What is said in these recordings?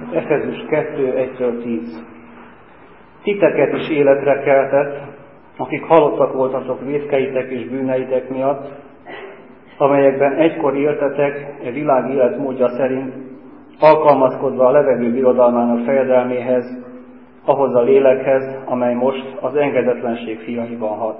Efezus 2:1-10. Titeket is életre keltett, akik halottak voltatok vétkeitek és bűneitek miatt, amelyekben egykor éltetek e világ életmódja szerint, alkalmazkodva a levegő birodalmának fejedelméhez, ahhoz a lélekhez, amely most az engedetlenség fiaiban hat.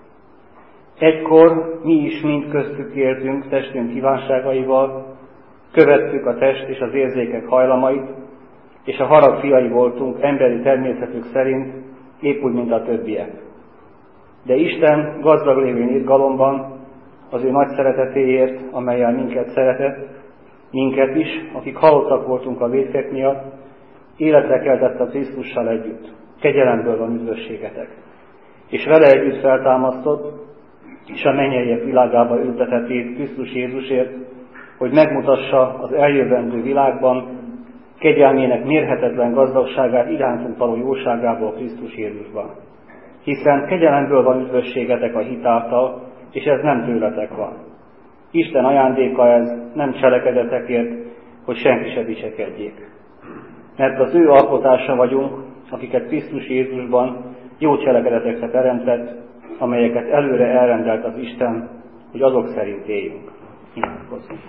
Egykor mi is mind köztük éltünk testünk kívánságaival, követtük a test és az érzékek hajlamait, és a harag fiai voltunk emberi természetük szerint, épp úgy, mint a többiek. De Isten gazdag lévén irgalomban, az ő nagy szeretetéért, amellyel minket szeretett, minket is, akik halottak voltunk a vétkek miatt, életre keltett a Krisztussal együtt, kegyelemből van üdvösségetek, és vele együtt feltámasztott, és a mennyeiek világába ültetett Krisztus Jézusért, hogy megmutassa az eljövendő világban kegyelmének mérhetetlen gazdagságát irántunk való jóságából Krisztus Jézusban. Hiszen kegyelemből van üdvösségetek a hit által, és ez nem tőletek van. Isten ajándéka ez, nem cselekedetekért, hogy senki se dicsekedjék. Mert az ő alkotása vagyunk, akiket Krisztus Jézusban jó cselekedetekre teremtett, amelyeket előre elrendelt az Isten, hogy azok szerint éljünk. Imádkozzunk.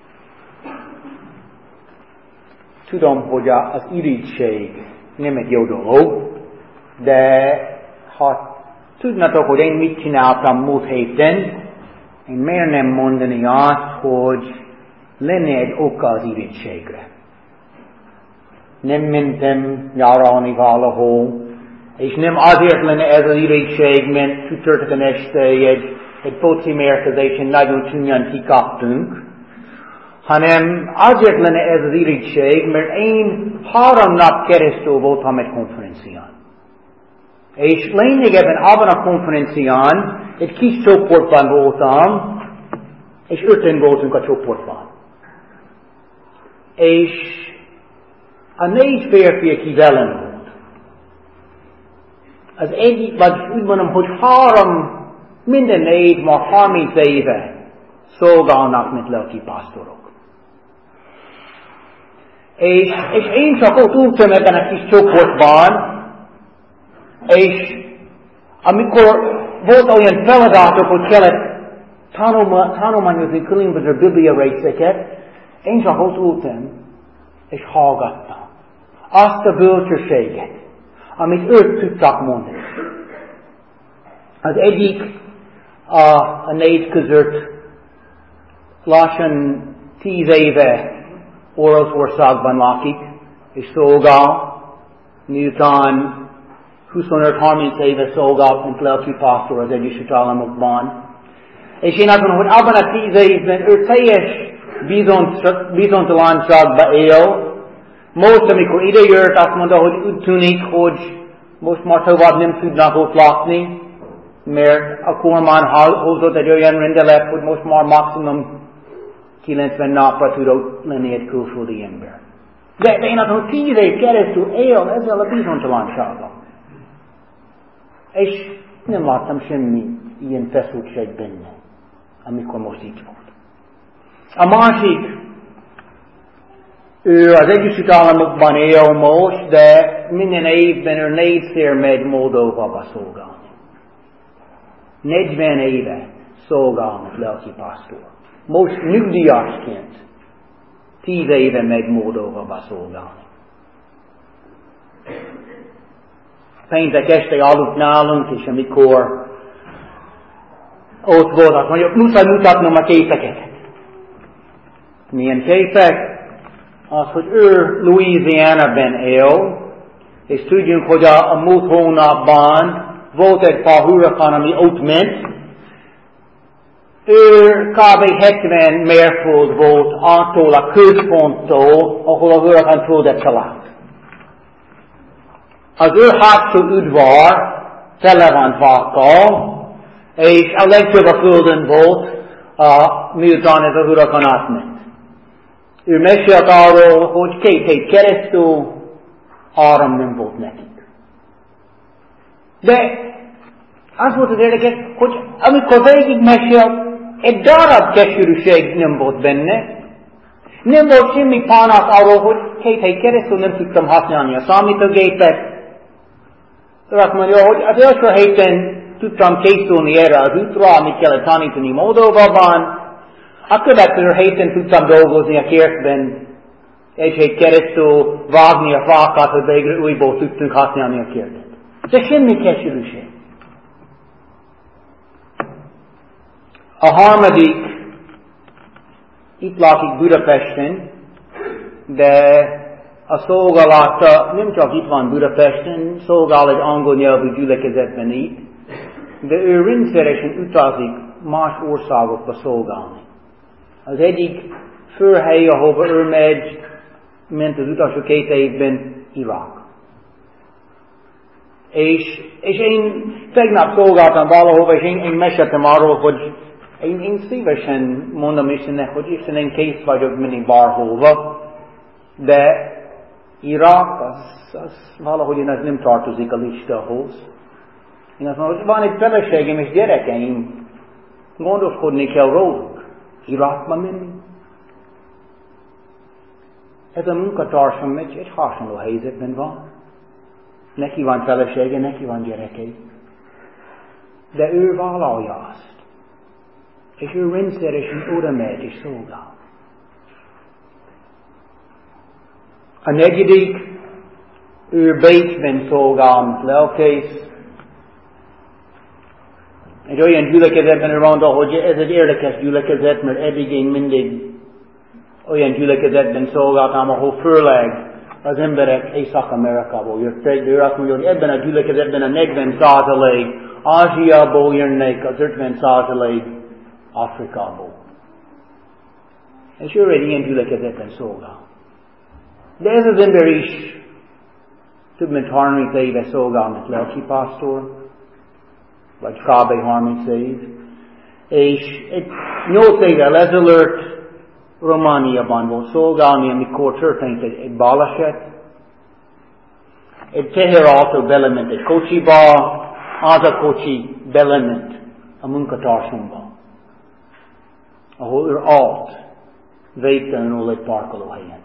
Tudom, hogy az irigység nem egy jó dolog, de ha tudnátok, hogy én mit csináltam múlt héten, én miért nem mondani azt, hogy lenne egy oka az irigységre. Nem mentem nyaralni valahol, és nem azért lenne ez az irigység, mert csütörtökön este egy foci mérkőzésen nagyon csúnyán kikaptunk, hanem azért lenne ez az irigység, mert én 3 nap keresztül voltam egy konferencián. És lényegében abban a konferencián egy kis csoportban voltam, és 5-en voltunk a csoportban. És a 4 férfi, aki velem volt, az egyik, vagy úgy mondom, hogy 3, minden 4 már 30 éve szolgálnak, mint lelki pásztorok. És én csak ott ültem ebben a kis csoportban, és amikor volt olyan feladatok, hogy kellett tanulmányozni különböző biblia részeket, én csak ott ültem, és hallgattam azt a bölcsességet, amit ők tudtak mondani. Az egyik a 4 között lassan 10 éve Oroszországban lakik, és szolgál, miután 25-30 éve szolgált, mint lelki pásztor az Egyesült Államokban. És én azt mondom, hogy abban a 10 évben ő teljes bizonytalanságba él. Most, amikor idejött, azt mondta, hogy úgy tűnik, hogy most már tovább nem tudnak ott lakni, mert a kormány hozott egy olyan rendelet, hogy most már maximum 90 napra tud ott lenni egy külföldi ember. De én azt mondom, 10 év keresztül él ezzel a bizonytalansággal. És nem láttam semmi ilyen feszültség benne, amikor most így volt. A másik, ő az Egyesült Államokban él most, de minden évben ő 4-szer megy Moldóvába szolgálni. 40 éve szolgál, mint lelki pásztor. Most nyugdíjasként 10 éve megy Moldóvába szolgálni. Péntek este aludt nálunk, és amikor ott voltak, mondjuk, muszáj mutatnom a képeket. Milyen képek? Az, hogy ő Louisiana-ben él, és tudjunk, hogy a múlt hónapban volt egy pár hurrikán, ami ott ment. Ő kb. 70 mérföld volt attól a központtól, ahol a hurrikán földet talált. Az ő hátsó udvar tele van fákkal, és a legtöbb a földön volt, miután ez a hurrikán átment. Ő mesélt arról, hogy 2 hét keresztül áram nem volt nekik. De az volt az érdekes, hogy amikor végig mesélt, egy darab keserűség nem volt benne, Nem volt semmi panasz arról, hogy két hely keresztül nem tudtam használni a számítógépet. Azt mondja, hogy az első héten tudtam készülni erre az útra, amit kellett tanítani Moldovában. A következő héten tudtam dolgozni a kertben, egy hét keresztül vágni a fákat, hogy végre újból tudtunk használni a kertet. De semmi keserűség. A harmadik itt lakik Budapesten, de a szolgálata nem csak itt van Budapesten, szolgál egy angol nyelvű gyülekezetben itt, de ő rendszeresen utazik más országokba szolgálni. Az egyik főhely, ahova ő ment az utolsó 2 évben Irak. És én tegnap szolgáltam valahova, és én meséltem arról, hogy én szívesen mondom Istennek, hogy Isten, én kész vagyok menni bárhova, de Irak, az valahogy az nem tartozik a listához. Én azt mondom, hogy van egy feleségem és gyerekeim, gondoskodni kell róluk. Irakba menni. Ez a munkatársam egy hasonló helyzetben van. Neki van felesége, neki van gyerekei. De ő vállalja azt. És ő rendszeresen oda megy és szolgál. A negyedik, ő Bécsben szolgál, mint lelkész. Egy olyan gyülekezetben van, hogy ez egy érdekes gyülekezet, mert eddig én mindig olyan gyülekezetben szolgáltam, ahol főleg az emberek Észak-Amerikából jöttek, de ő azt mondja, hogy ebben a gyülekezetben a 40% Ázsiából jönnek, az 50% Afrikából. És ő egy ilyen gyülekezetben szolgál. De ez az ember is több mint 30 éve szolgál, mint lelkipásztor, vagy kb. 30 év. És 8 évvel ezelőtt Romániában volt szolgálni, amikor történt egy baleset. Egy teherautó belement egy kocsiba, az a kocsi belement a munkatársamba, ahol ő állt végtelenül egy parkolóhelyen.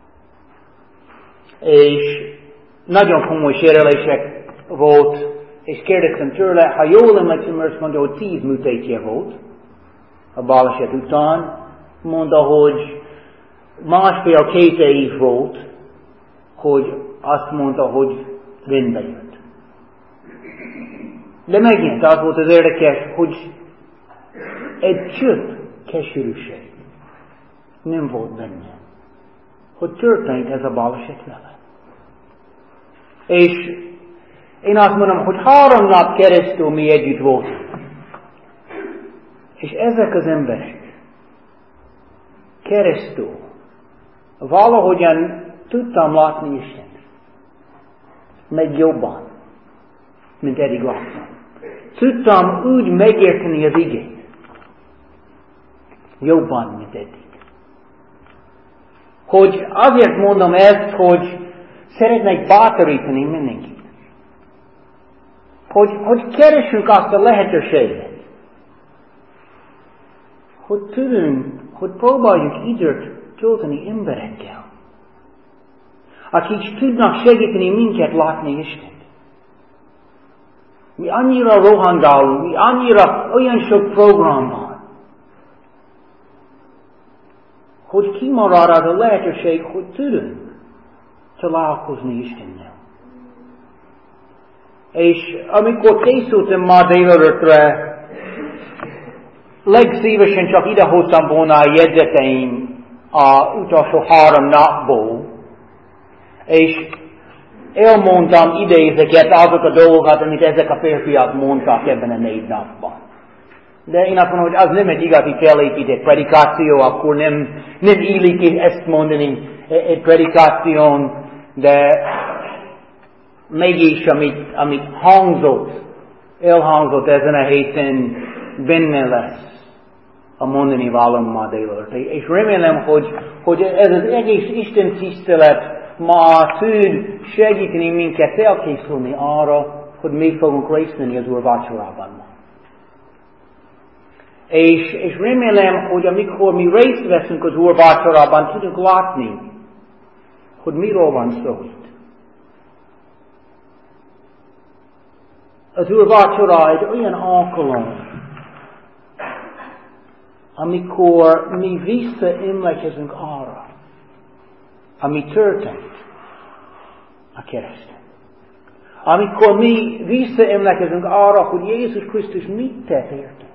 És nagyon komoly sérülések volt, és kérdeztem tőle, ha jól emlékszem, azt mondja, hogy 10 műtétje volt a baleset után, mondta, hogy 1,5-2 év volt, hogy azt mondta, hogy rendbe jött. De megint az volt az érdekes, hogy egy csöpp keserűség nem volt benne, hogy történt ez a baleset vele. És én azt mondom, hogy 3 nap keresztül mi együtt voltunk. És ezek az emberek keresztül valahogyan tudtam látni Istent. Meg jobban, mint eddig láttam. Tudtam úgy megérteni az igét. Jobban, mint eddig. Hogy azért mondom ezt, hogy szeretnék bátorítani mindenkit. Hogy keressünk azt a lehetőséget. Hogy tudunk, hogy próbáljuk időt tölteni emberekkel, akik tudnak segíteni minket látni Istent. Mi annyira rohangálunk, mi annyira olyan sok program van, hogy kimarad az a lehetőség, hogy tudunk találkozni Istennel. És amikor készültem ma délelőttre, legszívesen csak idehoztam volna a jegyzeteim az utolsó 3 napból, és elmondtam idézeket azok a dolgokat, amit ezek a férfiak mondtak ebben a 4 napban. De én azt mondom, hogy az nem egy igazi felépített predikáció, akkor nem illik ezt mondani egy predikáción, de mégis, amit elhangzott ezen a héten, benne lesz a mondani valóm ma délelőtt. És remélem, hogy ez az egész Isten tisztelet ma tud segíteni minket elkészülni arra, hogy mi fogunk részt venni az Úr vacsorában ma. És remélem, hogy amikor mi részt veszünk az Úr vacsorában, tudunk látni, hogy miről van szó itt. Az Úr vacsora egy olyan alkalom, amikor mi visszaemlékezünk arra, ami történt a kereszten. Amikor mi visszaemlékezünk arra, hogy Jézus Krisztus mit tett értünk.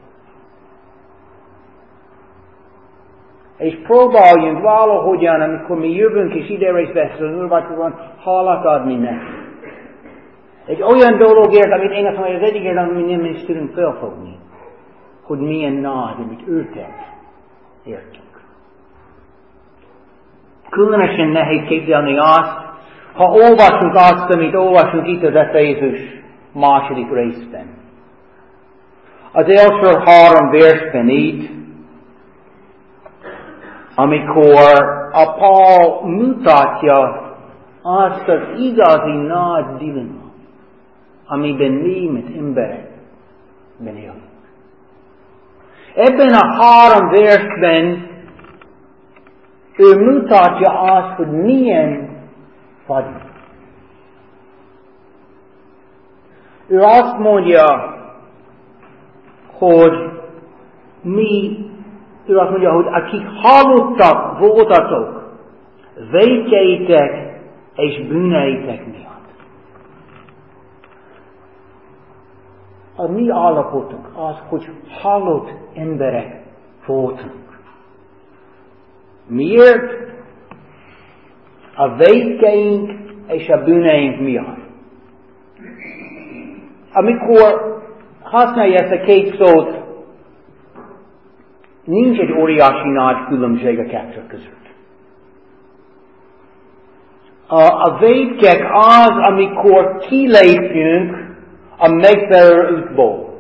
És próbáljunk valahogyan, amikor mi jövünk és ide részt veszünk az úrvacsorán, hálát adni neki. Egy olyan dologért, amit én azt mondom, hogy az egyikért, amit nem is tudunk felfogni, hogy milyen nagy, amit ő tett értünk. Különösen nehéz képzelni azt, ha olvasunk azt, amit olvasunk itt az Efézus második részben. Az első 3 versben így, amikor a Paul mutatja azt az igazi nagy dilemma, amiben mi, mint emberekben élünk. Ebben a 3 versben ő mutatja azt, hogy milyen vagyunk. Ő azt mondja, hogy hogy akik halottak voltatok, vétkeitek és bűneitek miatt. A mi állapotunk az, hogy halott emberek voltunk. Miért? A vétkeink és a bűneink miatt. Amikor használja ezt a 2 szót, nincs egy óriási nagy különbség a 2 között. A vétkek az, amikor kilépünk a megfelelő útból.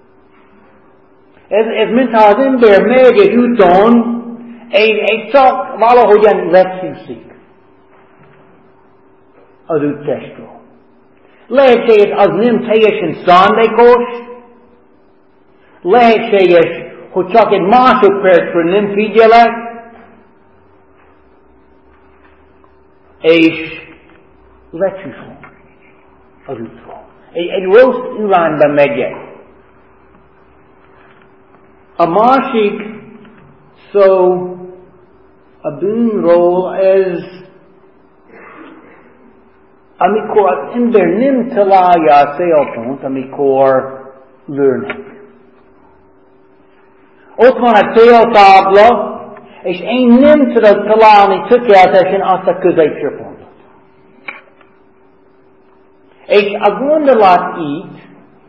Ez mintha az ember megy egy úton, és csak valahogyan lecsúszik az úttestről. Lehetséges, az nem teljesen szándékos, lehetséges, hogy csak egy másodpercre nem figyelek, és lecsúszom az útról. Egy rossz irányba megyek. A másik szó a bűnről ez, amikor az ember nem találja a célpont, amikor lőnek. Ott van a céltábla, és én nem tudok találni tökéletesen azt a középső pontot. És a gondolat így,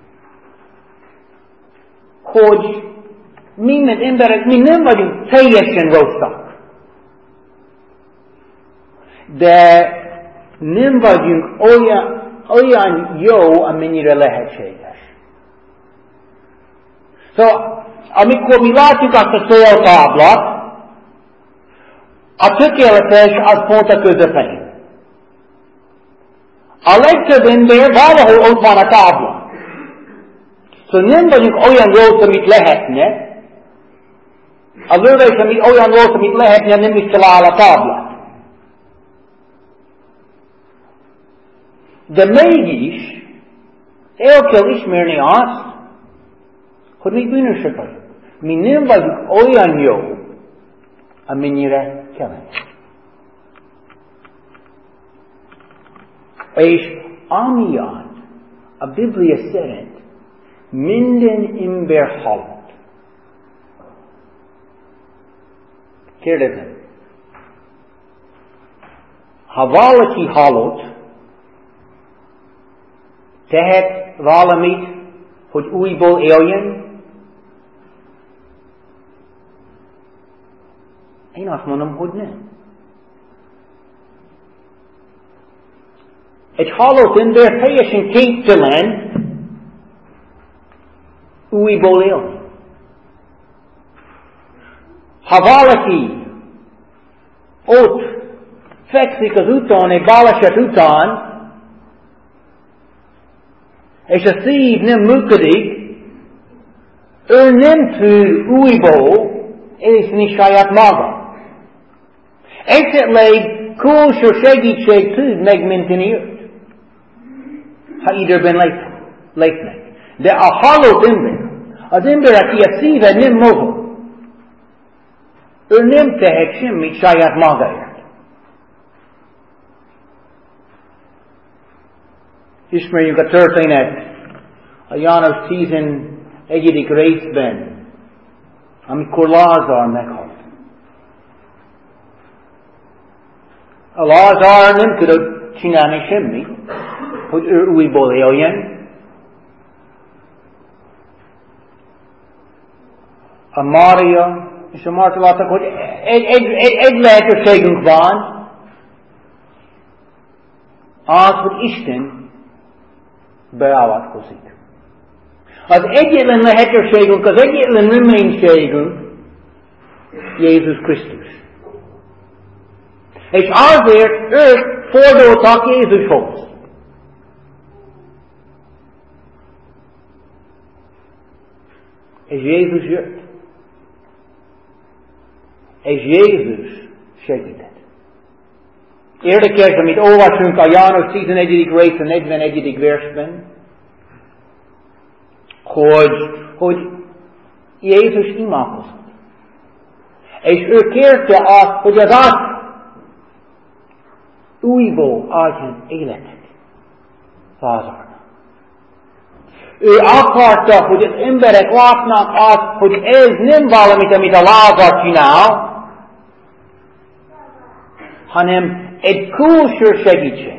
hogy mi, mint emberek, mi nem vagyunk teljesen rosszak. De nem vagyunk olyan jó, amennyire lehetséges. Szóval, amikor mi látjuk azt a céltáblát, a tökéletes az pont a közepén. A legtöbb ember valahol ott van a tábla. Szóval nem vagyunk olyan rossz, amit lehetne. A lövés, ami olyan rossz, amit lehetne, nem is talál a táblát. De mégis el kell ismerni azt, hogy mi bűnösök vagyunk. Mi nem vagyunk olyan jó, amennyire kellene. És amiatt a Biblia szerint minden ember halott. Kérdezem, ha valaki halott, tehet valamit, hogy újból éljen? Én azt mondom, hogy nem. Egy halott ember teljesen képtelen újból élni. Ha valaki ott fekszik az úton, egy baleset után, és a szív nem működik, Ő nem tud újból észni saját maga. Esetleg külső segítség tud megmenteni őt, ha időben lépnek. De a halott ember, az ember, aki a szíve nem mozog, ő nem tehet semmit saját magáért. Ismerjük a történet a János 11. részben, amikor Lázár meghalt. A Lázár nem tudott csinálni semmit, hogy ő újból éljen. A Mária és a Marta láttak, hogy egy lehetőségünk van, az, hogy Isten beavatkozik. Az egyetlen lehetőségünk, az egyetlen reménységünk Jézus Krisztus. És azért ők fordultak Jézushoz. És Jézus jött. És Jézus segített. Érdekes, amit olvasunk a János 11. rész a 41. versben, hogy Jézus imádkozott. És ő kérte azt, hogy az Atya újból adjon életet Lázárnak. Ő akarta, hogy az emberek látnak azt, hogy ez nem valamit, amit a Lázár csinál, hanem egy külső segítség.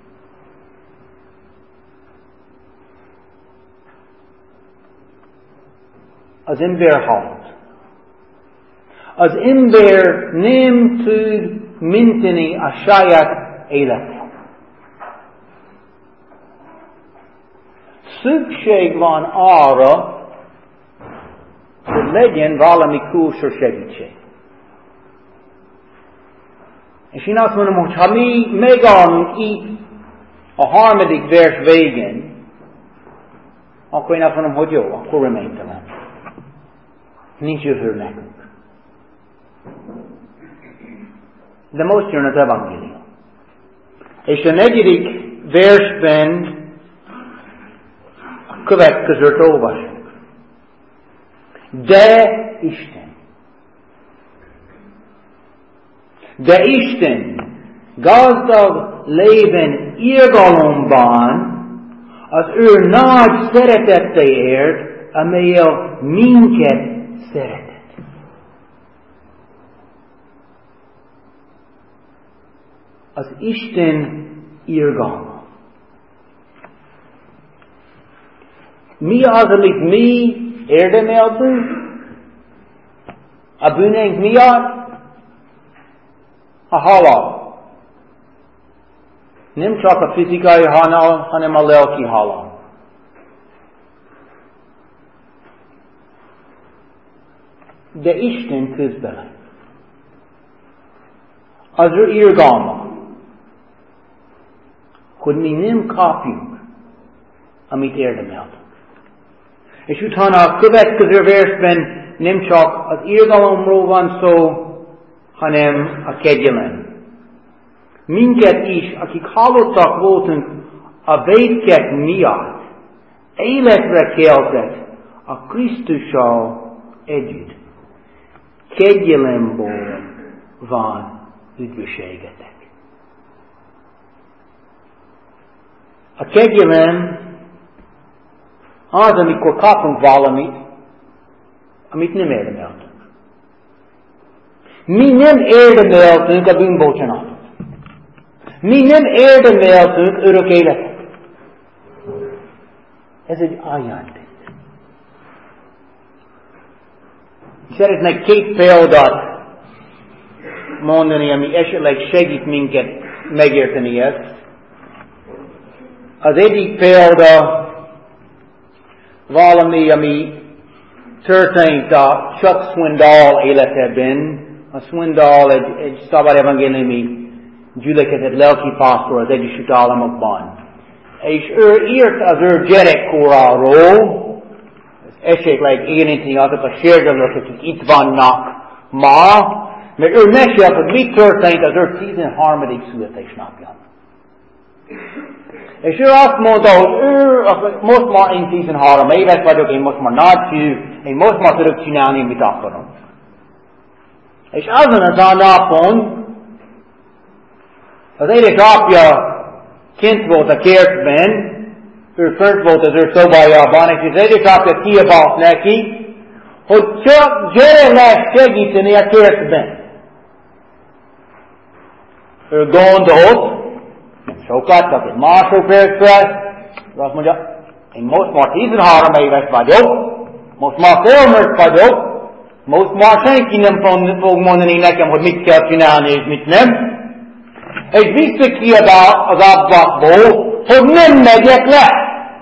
Az ember halt. Az ember nem tud menteni a saját életet. Szükség van arra, hogy legyen valami külső segítség. És én azt mondom, hogy ha mi megállunk itt a 3. vers végén, akkor én azt mondom, hogy jó, akkor reménytelen. Nincs jövő nekünk. De most jön az evangélium. És a 4. versben a következőt olvasjuk. De Isten gazdag lévén irgalomban az ő nagy szeretetéért, amelyel minket szeretett. Az Isten irgalma. Mi az, amit mi érdemeltünk a bűneink miatt? A halál. Nem csak a fizikai halál, hanem a lelki halál. De Isten közbelép. Az ő irgalma, hogy mi nem kapjunk, amit érdemeltünk. És utána a következő versben nem csak az irgalomról van szó, hanem a kegyelem. Minket is, akik halottak voltunk a vétkek miatt, életre keltett a Krisztussal együtt. Kegyelemből van üdvösségetek. A kegyelem az, amikor kapunk valamit, amit nem érdemeltünk. Mi nem érdemeltünk a bűnbocsánatot. Mi nem érdemeltünk örök életet. Ez egy ajándék. Szeretnék 2 példát mondani, ami esetleg segít minket megérteni ezt. Az egyik példa valami, ami történt a Chuck Swindoll életében. A Swindoll egy szabad evangéliumi gyülekezet lelkipásztor az Egyesült Államokban. És ő írt az ő gyerekkoráról, esetleg érinteni azok a sérülők, akik itt vannak ma, mert ő mesél, hogy mi történt az ő 13. születésnapján. És ő azt mondta, hogy most már én 13 éves vagyok, én most már nagyfiú, én most már tudok csinálni, mit akarom. És azon az a napon az édesapja kint volt a kertben, ő fönt volt az ő szobájában, és az édesapja kiabált neki, hogy csak gyere le segíteni a kertben. Ő gondolt, nem sokat, csak egy másodpercre, és azt mondja, én most már 13 éves vagyok, most már felnőtt vagyok, most már senki nem fog mondani nekem, hogy mit kell csinálni és mit nem. És visszakiabál az ablakból, hogy nem megyek le.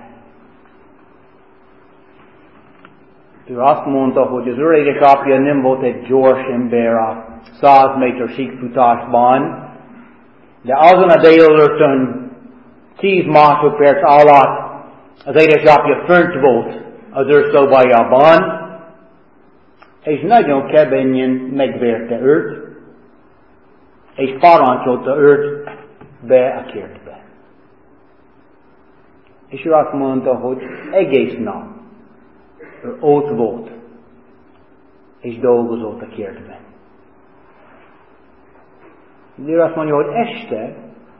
Ő azt mondta, hogy az ő édesapja nem volt egy gyors ember a 100 méter síkfutásban, de azon a délelőttön 10 másodperc alatt az édesapja fönt volt az ő szobájában, és nagyon keményen megverte őt, és parancsolta őt be a kertbe. És ő azt mondta, hogy egész nap ő ott volt, és dolgozott a kertben. Ő azt mondja, hogy este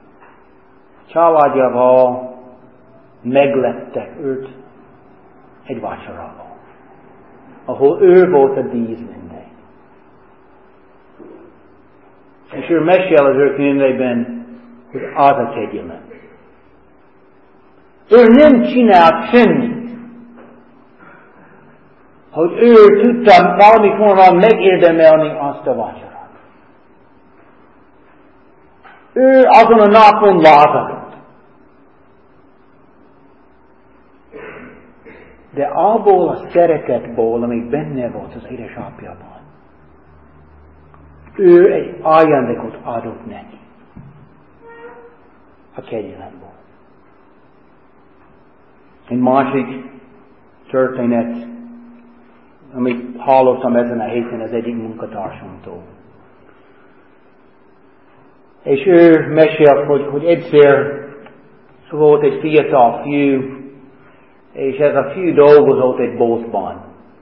családjával megleptek őt egy vacsorával, ahol ő volt a díszvendég. És ő mesél az ő könyvében, hogy az a kegyelem. Ő nem csinált semmit, hogy ő tudta valami formán megérdemelni azt a vacsorát. Ő azon a napon lázadott. De abból a szeretetból, ami benne volt az édesapjában, ő egy ajándékot adott neki. A kegyelemből. Egy másik történet, amit hallottam ezen a héten az egyik munkatársamtól. És ő mesélt, hogy egyszer volt egy fiatal fiú, és ez a fiú dolgozott egy boltban.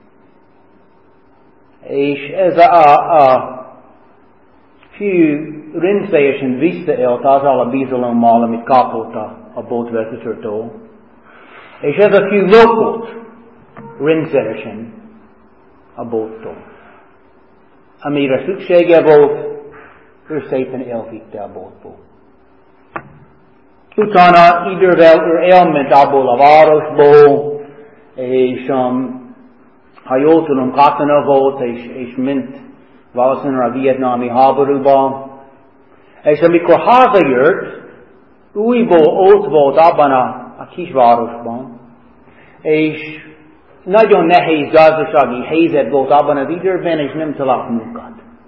És ez a fiú rendszeresen visszaélt azzal a bizalommal, amit kapott a boltvezetőtől. És ez a fiú lopott rendszeresen a bolttól. Amire szüksége volt, ő szépen elvitte a boltból. Utána idővel ő elment abból a városból, és ha jól tudom, katona volt, és ment valószínűleg a vietnámi háborúban. És amikor hazajött, újból ott volt abban a kisvárosban, és nagyon nehéz gazdasági helyzet volt abban az időben, és nem talált munkát.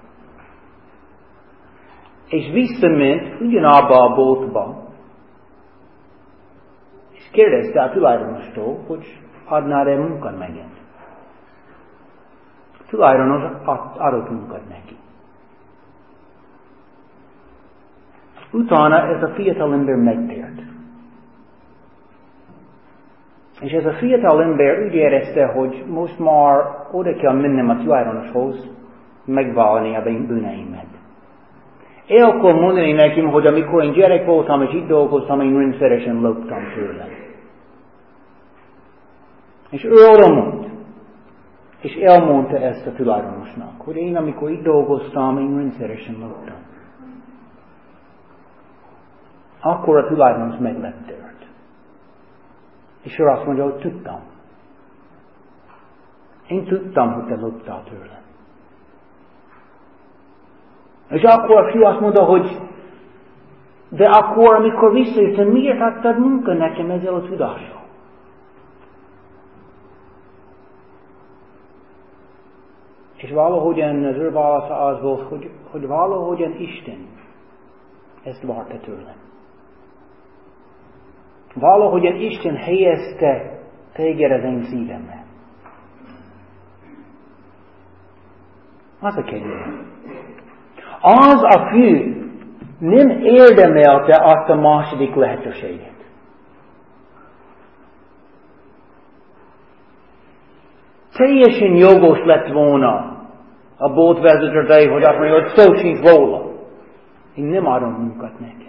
És visszament ugyanabba a boltba, és kérdezte a tulajdonostól, hogy adná-e munkát megint. A tulajdonos adott munkát neki. Utána ez a fiatal ember megtért. És ez a fiatal ember úgy érezte, hogy most már oda kell mennem a tulajdonoshoz, megválni a bűneimet. El kell mondani nekem, hogy amikor én gyerek voltam és itt dolgoztam, én rendszeresen loptam tőle. És ő oda mondta, és elmondta ezt a tulajdonosnak, hogy én amikor itt dolgoztam, én rendszeresen loptam. Akkor a tulajdonos meglepte őt. És ő azt mondja, hogy tudtam. Én tudtam, hogy te loptál tőle. És akkor a fiú azt mondta, hogy de akkor, amikor visszajöttem, miért adtad munka nekem ezzel a tudással? És valahogyan az ő válasza az volt, hogy valahogyan Isten ezt várta tőlem. Valahogyan Isten helyezte téged az én szívemre. Az a kegyelem. Az a fiú nem érdemelte azt a második lehetőséget. Teljesen jogos lett volna a boltvezető, hogy azt mondja, hogy szó sincs róla. Én nem adom munkat neked.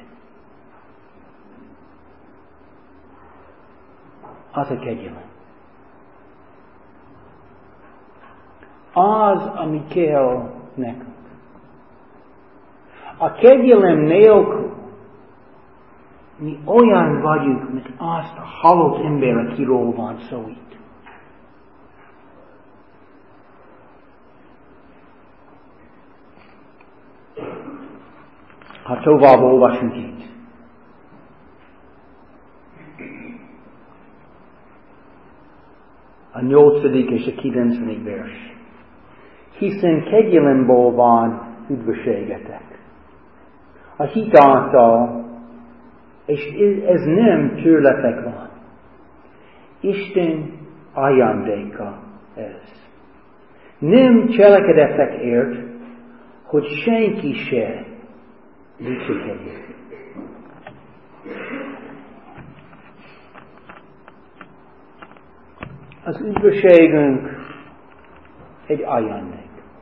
Az a kegyelem. Az, ami kell nekünk. A kegyelem nélkül mi olyan vagyunk, mint azt a halott ember, akiről van szó itt. Ha tovább olvasunk itt. A 8. és a 9. vers. Hiszen kegyelemből van üdvösségetek. A hit által, és ez nem tőletek van. Isten ajándéka ez. Nem cselekedetekért, hogy senki se dicsekedjen. Az üdvösségünk egy ajándék.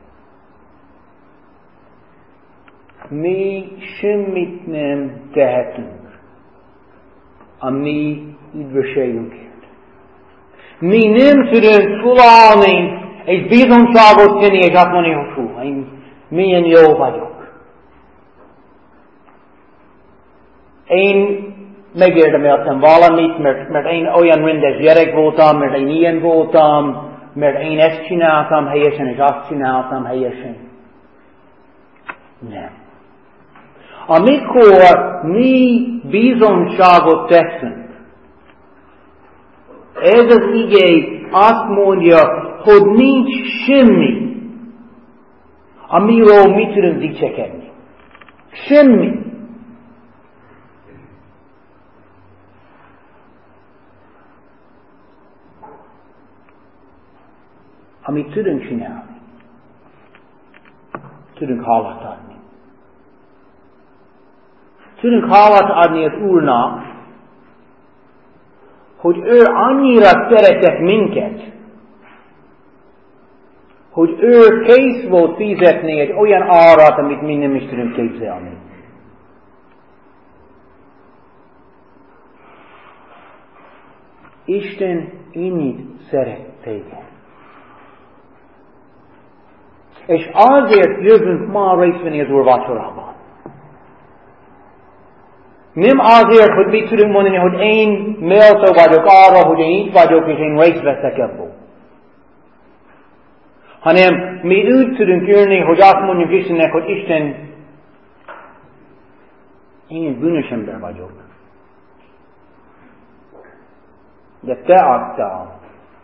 Mi semmit nem tehetünk a mi üdvösségünkért. Mi nem tudunk felállni egy bizonyságot tenni, és azt mondani, hogy hú, én milyen jó vagyok. Én megérdemeltem valamit, mert én olyan rendes gyerek voltam, mert én ilyen voltam, mert én ezt csináltam helyesen, és azt csináltam helyesen. Nem. Amikor mi bizonyságot teszünk, ez az igé azt mondja, hogy nincs semmi, amiről mi tudunk dicsekedni. Semmi. Amit tudunk csinálni. Tudunk hálát adni. Tudunk hálát adni az Úrnak, hogy ő annyira szeretett minket, hogy ő kész volt fizetni egy olyan árat, amit mi nem is tudunk képzelni. Isten ennyit szeret téged. És azért jövünk ma részt venni az Úr vacsorában. Nem azért, hogy mit tudunk mondani, hogy én méltó vagyok arra, hogy én itt vagyok, és én részt veszek ebből. Hanem mi úgy tudunk jönni, hogy azt mondjuk Istennek, hogy Isten, én egy bűnös ember vagyok. De te adtál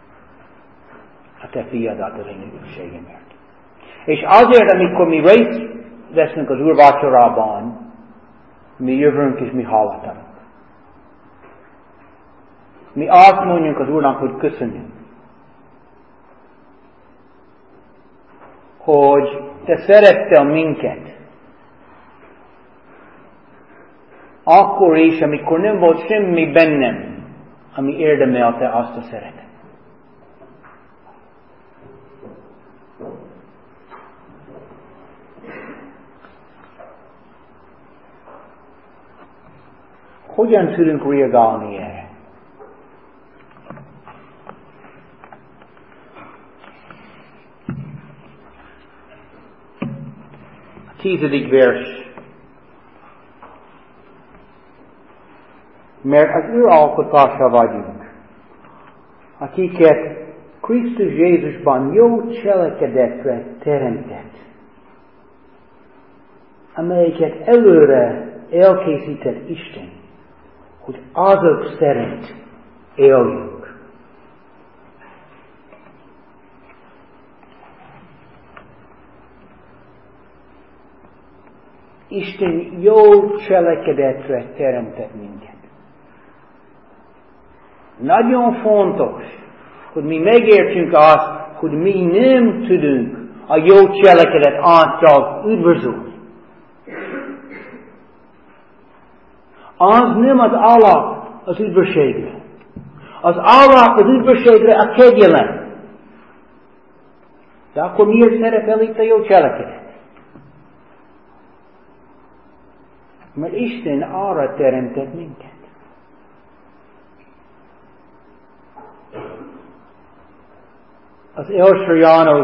a te fiadat az én üdvösségemért. És azért, amikor mi részt veszünk az Úr vacsorában, mi jövünk és mi hálát adunk. Mi azt mondjuk az Úrnak, hogy köszönjük. Hogy te szerettél minket. Akkor is, amikor nem volt semmi bennem, ami érdemelte azt a szeretet. Hogyan tudunk reagálni erre? A 10. vers. Mert az ő alkotása vagyunk, akiket Krisztus Jézusban jó cselekedetre teremtett, amelyeket előre elkészített Isten, hogy azok szerint éljünk. Isten jó cselekedetre teremtett minket. Nagyon fontos, hogy mi megértsünk azt, hogy mi nem tudunk a jó cselekedet által üdvözölni. Az nem az alap az üdvösségre. Az alap az üdvösségre a kegyelem. De akkor miért szerepel itt a jó cselekedet? Mert Isten arra teremtett minket. Az első János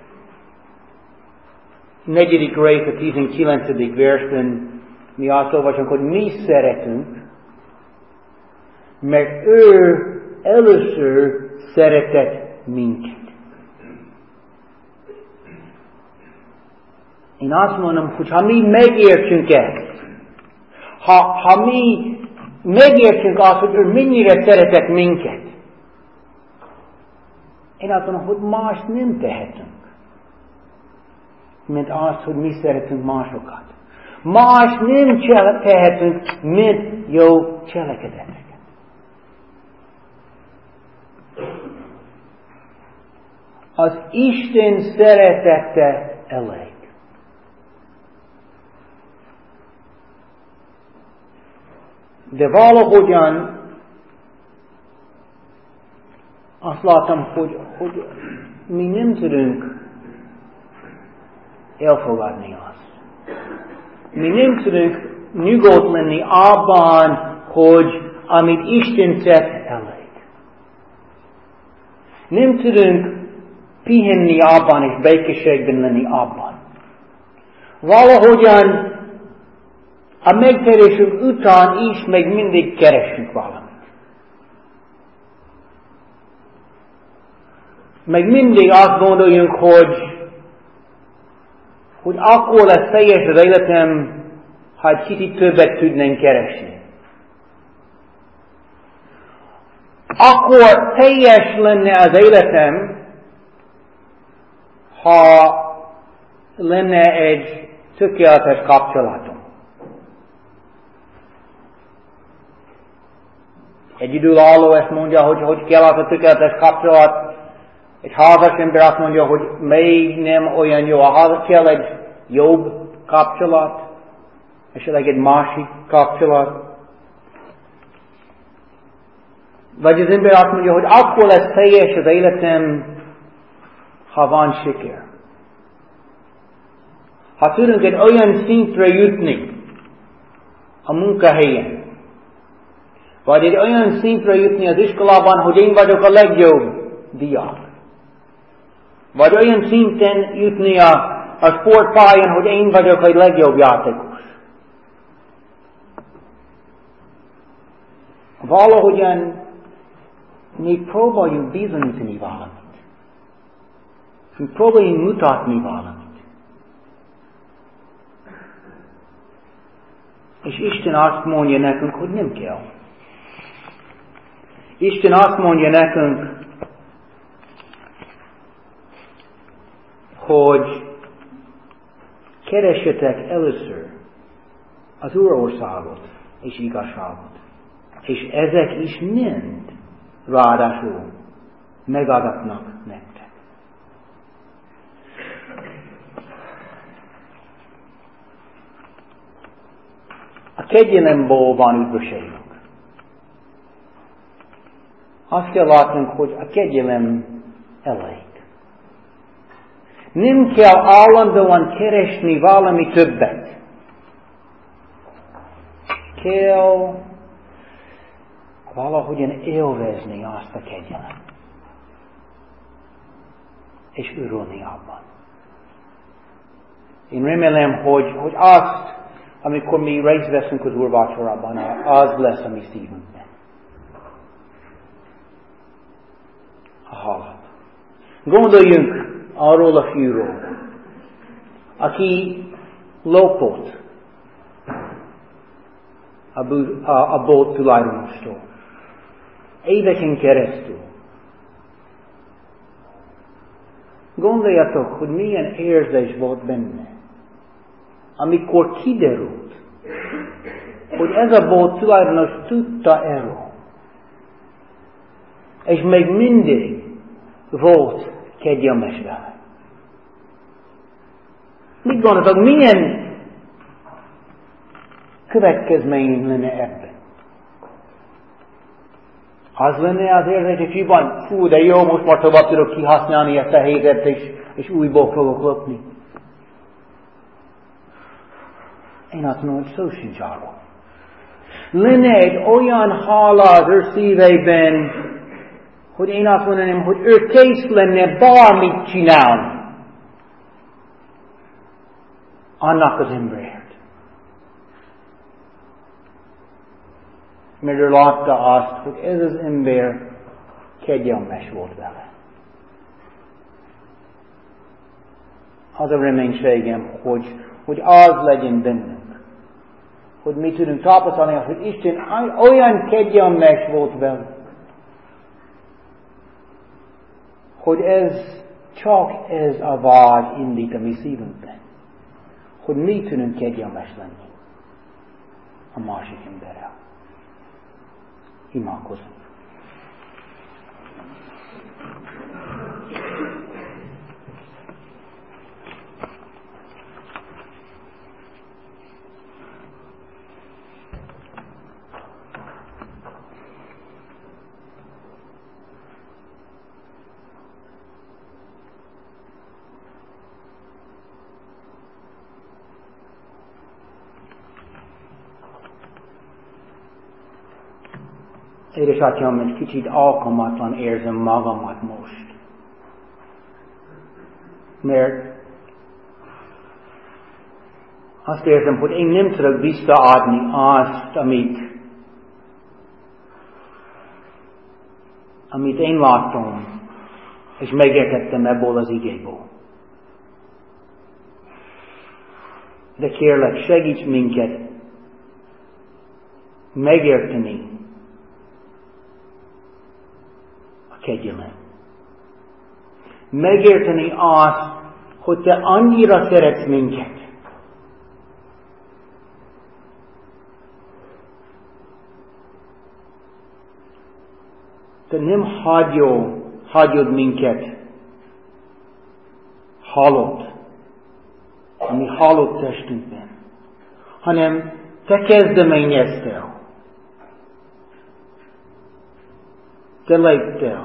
4. rész a 19. versben mi azt olvasunk, hogy mi szeretünk, mert ő először szeretett minket. Én azt mondom, hogy ha mi megértünk ezt, ha mi megértünk azt, hogy ő mennyire szeretett minket, én azt mondom, hogy más nem tehetünk, mint azt, hogy mi szeretünk másokat. Más nem tehetünk, mint jó cselekedeteket. Az Isten szeretete elég. De valahogyan azt látom, hogy mi nem tudunk elfogadni azt. Mi nem tudunk nyugodt lenni abban, hogy amit Isten tett elég. Nem tudunk pihenni abban és békességben lenni abban. Valahogyan a megtérésünk után is még mindig keresünk valamit. Még mindig azt gondoljunk, hogy akkor lesz teljes az életem, ha egy kicsit többet tudnánk keresni. Akkor teljes lenne az életem, ha lenne egy tökéletes kapcsolatom. Egyedülálló ezt mondja, hogy kell az a tökéletes kapcsolat. Egy házas ember azt mondja, hogy még nem olyan jó. A házas kell egy jobb kapcsolat, esetleg egy másik kapcsolat. Vagy az ember azt mondja, hogy akkor lesz teljes az életem, ha van siker. Ha tudunk egy olyan szintre jutni a munkahelyen, vagy egy olyan szintre jutni az iskolában, hogy én vagyok a legjobb diák. Vagy olyan szinten jutni a sportpályán, hogy én vagyok a legjobb játékos. Valahogyan mi próbáljuk bizonyítani valamit. Mi próbáljunk mutatni valamit. És Isten azt mondja nekünk, hogy nem kell. Isten azt mondja nekünk, hogy keressetek először az Úr országot és igazságot. És ezek is mind ráadásul megadatnak nektek. A kegyelemből van üdvösségünk. Azt kell látnunk, hogy a kegyelem elég. Nem kell állandóan keresni valami többet. Kell valahogyan élvezni azt a kegyelem. És örülni abban. Én remélem, hogy azt, amikor mi részt veszünk az úrvacsorában, az lesz a mi szívünkben. A halat. Gondoljunk arról a fiúról, aki lopott a bolt tulajdonostól. Éveken keresztül. Gondoljatok, hogy milyen érzés volt benne, amikor kiderült, hogy ez a bolt tulajdonos tudta erről. És még mindig volt kegyelmes vele. Mit gondoltok, milyen következmény lenne ebben? Az lenne az érzés, hogy jobban, fú, de jó, most már tovább tudok kihasználni ezt a helyzetet, és újból fogok lopni. Én azt mondom, hogy szó sincs arról. Lenne egy olyan hála az ő szíveiben, hogy én azt mondanám, hogy ő kész lenne bármit csinálni annak az emberért. Mert ő látta azt, hogy ez az ember kegyelmes volt vele. Az a reménységem, hogy az legyen bennünk. Hogy mi tudunk tapasztalni, hogy Isten olyan kegyelmes volt velünk, hogy csak ez a vágy indít a mi szívünkben. Hogy mi tudunk kegyelmes lenni a másik emberrel. Imádkozunk. Édesatyám, egy kicsit alkalmatlan érzem magamat most. Mert azt érzem, hogy én nem tudok visszaadni azt, amit én láttam, és megértettem ebből az igéből. De kérlek, segíts minket megérteni kegyelem. Megérteni azt, hogy te annyira szeretsz minket. Te nem hagyod minket halott, a mi halott testünkben, hanem te kezdeményeztél. Te léptél.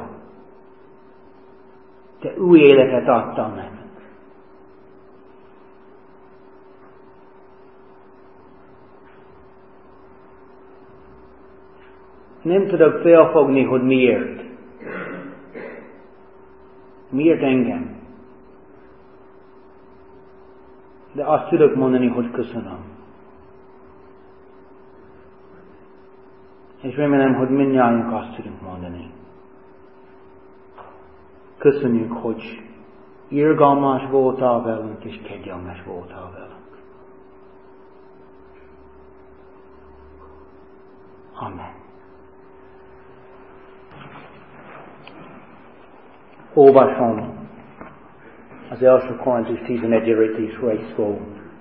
Te új életet adtál nekünk. Nem tudok felfogni, hogy miért. Miért engem? De azt tudok mondani, hogy köszönöm. És remélem, hogy mindnyájunk azt tudunk mondani. Köszönjük, hogy irgalmas voltál velünk, és kegyelmes voltál velünk. Amen. Olvasom az első Korintus 11. részből.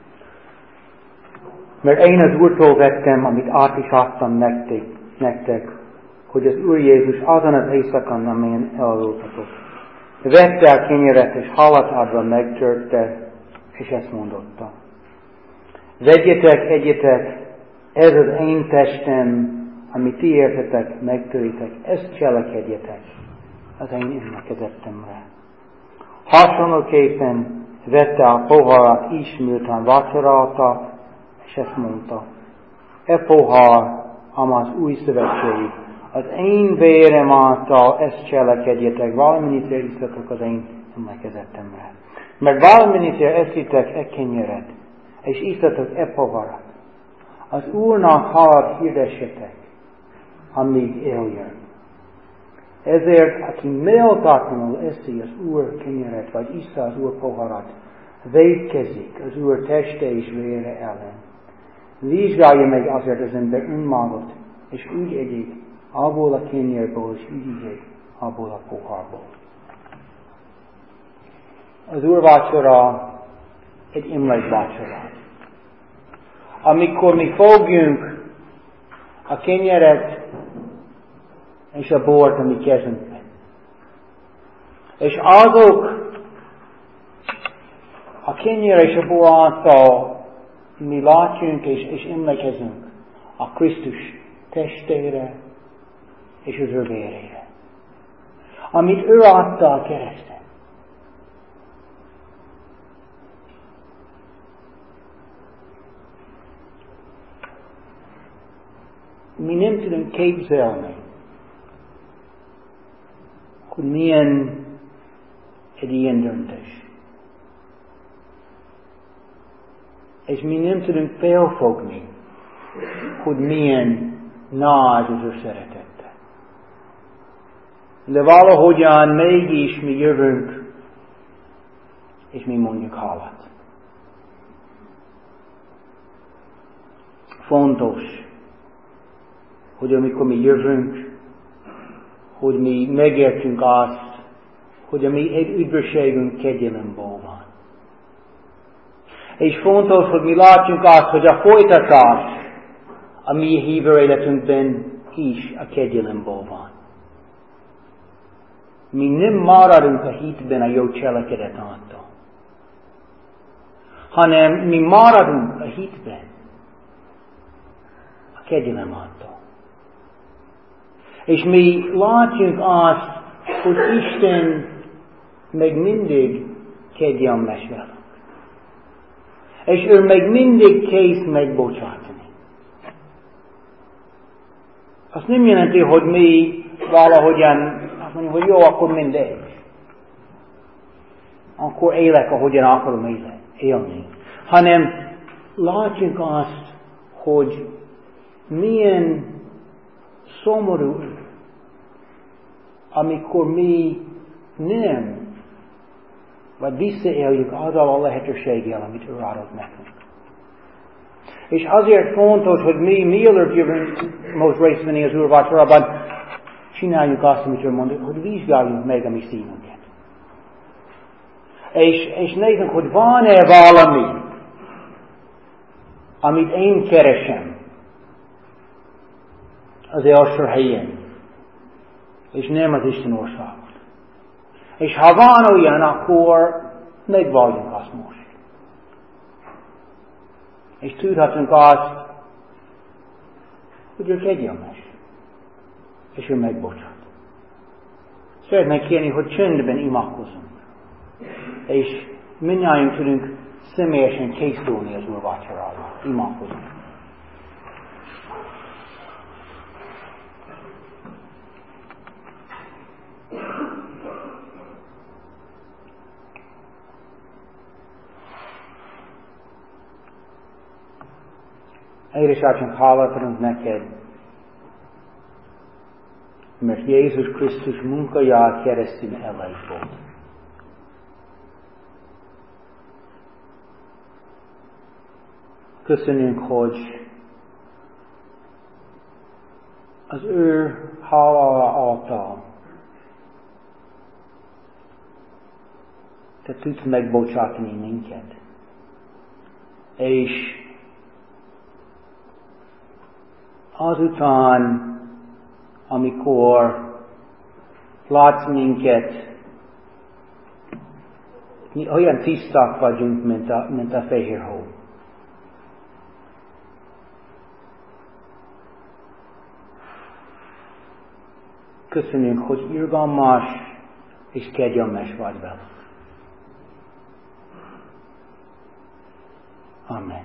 Mert én az Úrtól vettem, amit át is adtam nektek, hogy az Úr Jézus azon az éjszakán, amelyen elrúgtatok, vette a kenyeret, és hálat adva megtörte, és ezt mondotta. Vegyetek, egyetek, ez az én testem, amit ti értetek, megtöritek, ezt cselekedjetek az én emlékezetemre. Hasonlóképpen vette a poharat is, miután vacsoráltak, és ezt mondta. E pohár, amaz új szövetség, az én vérem által ezt cselekedjetek, valamennyiszer iszatok az én emlékezetemre. Mert valamennyiszer eszitek e kenyeret, és iszatok e poharat. Az Úrnak hálát hirdessetek, amíg eljön. Ezért, aki méltatlanul eszi az Úr kenyeret, vagy issza az Úr poharat, vétkezik az Úr teste és vére ellen. Vizsgálja meg azért az ember önmagát, és úgy egyik abból a kenyerből, és úgy egyik abból a pohárból. Az Úr vacsora egy emlékvacsora. Amikor mi fogjunk a kenyeret és a bort a mi kezünkben, és azok a kenyér és a bor által mi látjunk és emlékezünk a Krisztus testére és az ő vérére, amit ő adta a kereszten. Mi nem tudunk képzelni, hogy milyen egy ilyen döntés. És mi nem tudunk felfogni, hogy milyen nagy az ő szeretete. De valahogyan mégis mi jövünk, és mi mondjuk hálát. Fontos, hogy amikor mi jövünk, hogy mi megértünk azt, hogy a mi üdvösségünk kegyelemből van. És fontos, hogy mi látjunk azt, hogy a folytatás a mi hívő életünkben is a kegyelemből van. Mi nem maradunk a hitben a jó cselekedet által, hanem mi maradunk a hitben a kegyelem által. És mi látjunk azt, hogy Isten még mindig kegyelmes velünk. És ő még mindig kész megbocsátani. Azt nem jelenti, hogy mi valahogyan azt mondjuk, hogy jó, akkor mindegy. Akkor élek, ahogyan akarom élni. Hanem látjunk azt, hogy milyen szomorú, amikor mi nem, vagy visszaéljük azzal a lehetőséggel, amit ő adott nekünk. És azért fontos, hogy mi mielőtt jövünk most részt venni az úrvacsorában, csináljuk azt, amit ő mondott, hogy vizsgáljuk meg a mi szívünket. És nézzük, hogy van-e valami, amit én keresem az első helyen, és nem az Isten országot. És ha van olyan, akkor megvalljuk azt most. És tudhatunk azt, hogy ő kegyelmes, és ő megbocsát. Szeretnék kérni, hogy csöndben imádkozzunk, és mindnyáján tudunk személyesen készülni az úrvacsorára. Imádkozzunk. Édesatyánk, hálát adunk neked, mert Jézus Krisztus munkája keresztül elég volt. Köszönjük, hogy az ő halála által te tudsz megbocsátani minket. És azután, amikor látsz minket, mi olyan tiszták vagyunk, mint a fehér hó. Köszönjük, hogy irgalmas és kegyelmes vagy velünk. Amen.